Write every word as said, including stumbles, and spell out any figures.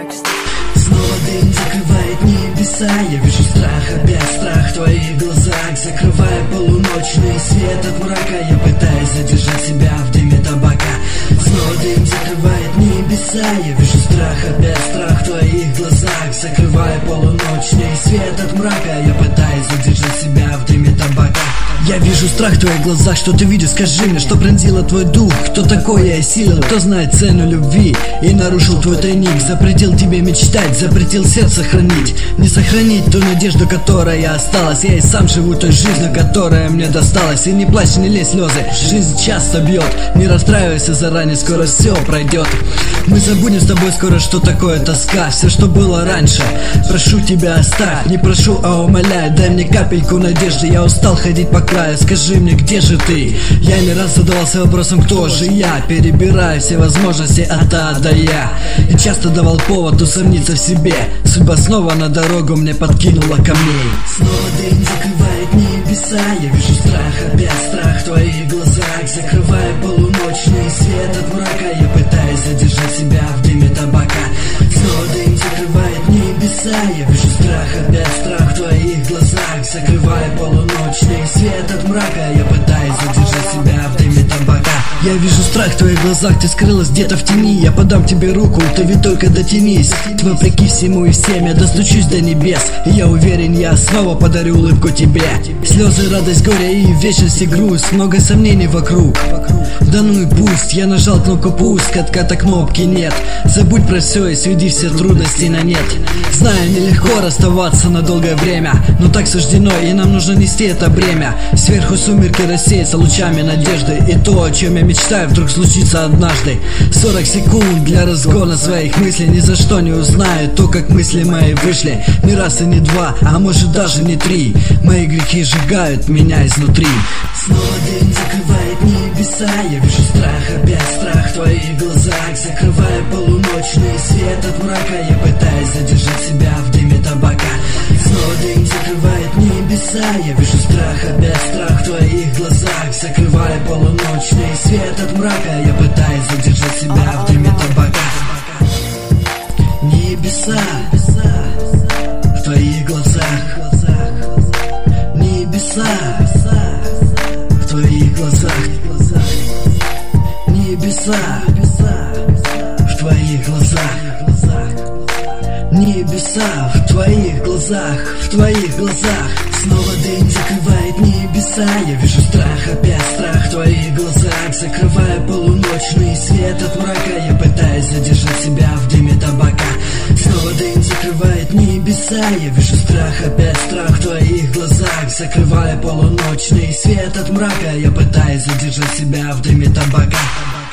Снова дым закрывает небеса. Я вижу страх, опять страх в твоих глазах. Закрывая полуночный свет от мрака, я пытаюсь задержать себя в дыме табака. Снова дым закрывает небеса. Я вижу страх, опять страх в твоих глазах. Закрывая полуночный свет от мрака, я пытаюсь задержать себя в дыме табака. Я вижу страх в твоих глазах, что ты видишь, скажи мне, что пронзило твой дух. Кто такой я осилил, кто знает цену любви и нарушил твой тайник, запретил тебе мечтать, запретил сердце хранить. Не сохранить ту надежду, которая осталась. Я и сам живу той жизнью, которая мне досталась. И не плачь, не лей слезы, жизнь часто бьет. Не расстраивайся заранее, скоро все пройдет. Мы забудем с тобой скоро, что такое тоска. Все, что было раньше, прошу тебя оставь. Не прошу, а умоляю, дай мне капельку надежды. Я устал ходить по краю, скажи мне, где же ты? Я не раз задавался вопросом, кто же я? Перебираю все возможности от А до Я, и часто давал повод усомниться в себе. Судьба снова на дорогу мне подкинула камней. Снова дым закрывает небеса. Я вижу страх, опять страх в твоих глазах. Закрывая полуночный свет от мрака, я пытаюсь задержать себя в дыме табака. Снова дым закрывает небеса. Я вижу страх, опять страх в твоих глазах. Закрывая полуночный свет от мрака, я пытаюсь задержать себя в дыме табака. Я вижу страх в твоих глазах, ты скрылась где-то в тени. Я подам тебе руку, ты ведь только дотянись. Ты вопреки всему и всем, я достучусь до небес. И я уверен, я снова подарю улыбку тебе. Слезы, радость, горе и вечность и грусть. Много сомнений вокруг. Да ну и пусть, я нажал кнопку пуск, катка кнопки нет. Забудь про все и сведи все трудности на нет. Знаю, нелегко расставаться на долгое время, но так суждено, и нам нужно нести это бремя. Сверху сумерки рассеются лучами надежды, и то, о чем я мечтаю, вдруг случится однажды. Сорок секунд для разгона своих мыслей. Ни за что не узнаю то, как мысли мои вышли. Не раз и не два, а может даже не три. Мои грехи сжигают меня изнутри. Снова дым закрывает небеса. Я вижу страх, опять страх в твоих глазах. Закрывая полуночный свет от мрака, я пытаюсь задержать себя в дыме табака. Снова дым закрывает небеса. Я вижу страх, опять страх в твоих глазах. Закрывая полуночный свет от мрака, я пытаюсь задержать себя в дыме табака. Небеса в твоих глазах. Небеса в твоих глазах. Небеса в твоих глазах. Небеса в твоих глазах, в твоих глазах. Снова дым закрывает небеса. Я вижу страх, опять страх в твоих глазах. Закрывая полуночный свет от мрака, я пытаюсь задержать себя в дыме табака. Снова дым закрывает небеса. Я вижу страх, опять страх в твоих глазах. Закрывая полуночный свет от мрака, я пытаюсь задержать себя в дыме табака.